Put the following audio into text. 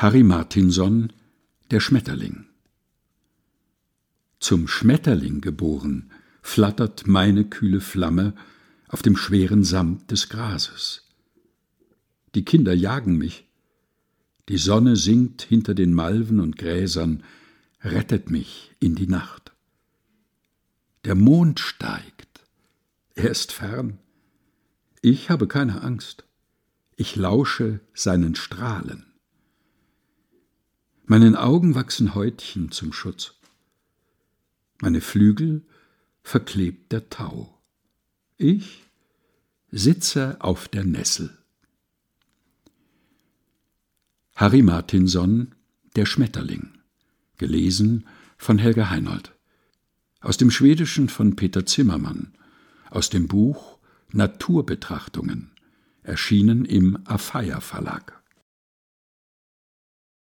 Harry Martinson, der Schmetterling. Zum Schmetterling geboren, flattert meine kühle Flamme auf dem schweren Samt des Grases. Die Kinder jagen mich, die Sonne sinkt hinter den Malven und Gräsern, rettet mich in die Nacht. Der Mond steigt, er ist fern, ich habe keine Angst, ich lausche seinen Strahlen. Meinen Augen wachsen Häutchen zum Schutz, meine Flügel verklebt der Tau. Ich sitze auf der Nessel. Harry Martinson, der Schmetterling. Gelesen von Helga Heinold. Aus dem Schwedischen von Peter Zimmermann. Aus dem Buch Naturbetrachtungen. Erschienen im Afeier Verlag.